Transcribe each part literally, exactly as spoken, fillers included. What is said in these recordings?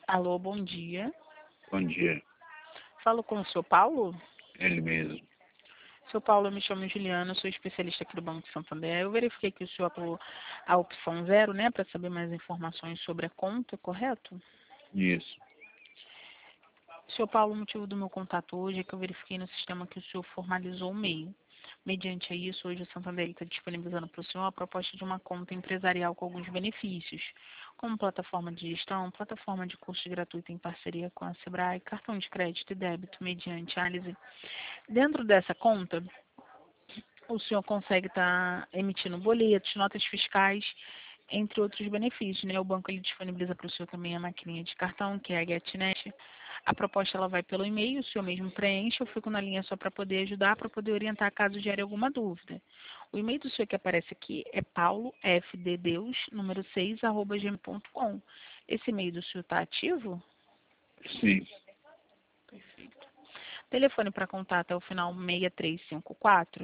Alô, bom dia. Bom dia. Falo com o senhor Paulo? Ele mesmo. Seu Paulo, eu me chamo Juliana, sou especialista aqui do Banco de Santander. Eu verifiquei que o senhor apelou a opção zero, né, para saber mais informações sobre a conta, correto? Isso. Senhor Paulo, o motivo do meu contato hoje é que eu verifiquei no sistema que o senhor formalizou o MEI. Mediante isso, hoje o Santander está disponibilizando para o senhor a proposta de uma conta empresarial com alguns benefícios, como plataforma de gestão, plataforma de curso gratuito em parceria com a Sebrae, cartão de crédito e débito mediante análise. Dentro dessa conta, o senhor consegue estar emitindo boletos, notas fiscais, entre outros benefícios, né? O banco ele disponibiliza para o senhor também a maquininha de cartão, que é a GetNet. A proposta ela vai pelo e-mail, o senhor mesmo preenche, eu fico na linha só para poder ajudar, para poder orientar caso gere alguma dúvida. O e-mail do senhor que aparece aqui é paulofddeus, número seis, arroba gmail ponto com. Esse e-mail do senhor está ativo? Sim. Perfeito. Telefone para contato é o final seis três cinco quatro.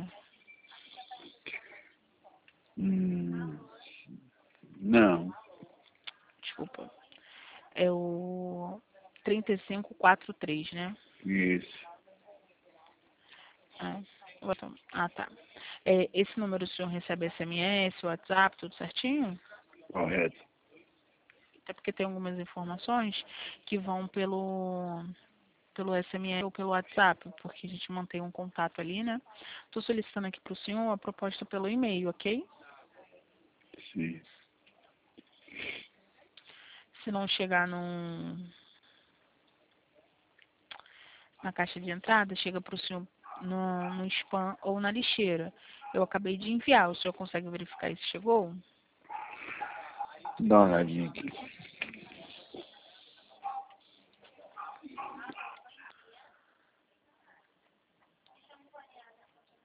Hum, não. Desculpa. É o trinta e cinco quarenta e três, né? Isso. Ah, bota- ah, tá. É, esse número o senhor recebe S M S, WhatsApp, tudo certinho? Correto. Até porque tem algumas informações que vão pelo, pelo S M S ou pelo WhatsApp, porque a gente mantém um contato ali, né? Estou solicitando aqui para o senhor a proposta pelo e-mail, ok? Sim. Se não chegar num, na caixa de entrada, chega para o senhor no, no spam ou na lixeira. Eu acabei de enviar, o senhor consegue verificar se chegou? Dá uma olhadinha aqui.